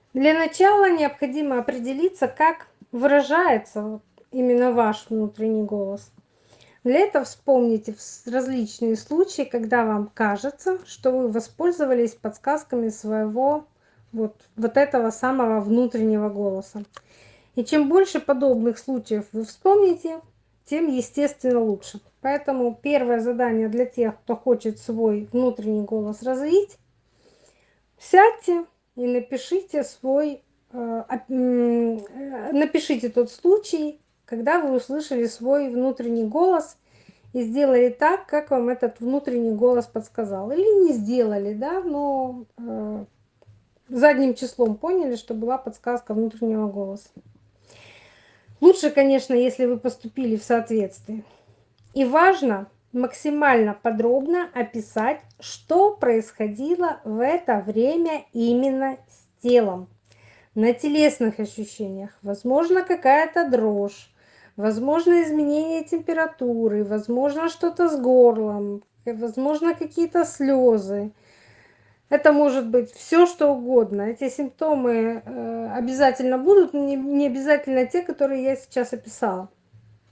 Для начала необходимо определиться, как выражается вот именно ваш внутренний голос. Для этого вспомните различные случаи, когда вам кажется, что вы воспользовались подсказками своего вот этого самого внутреннего голоса. И чем больше подобных случаев вы вспомните, тем, естественно, лучше. Поэтому первое задание для тех, кто хочет свой внутренний голос развить, сядьте и напишите напишите тот случай, когда вы услышали свой внутренний голос и сделали так, как вам этот внутренний голос подсказал. Или не сделали, да, но задним числом поняли, что была подсказка внутреннего голоса. Лучше, конечно, если вы поступили в соответствии. И важно максимально подробно описать, что происходило в это время именно с телом. На телесных ощущениях. Возможно, какая-то дрожь, возможно, изменение температуры, возможно, что-то с горлом, возможно, какие-то слезы. Это может быть все, что угодно. Эти симптомы обязательно будут, не обязательно те, которые я сейчас описала.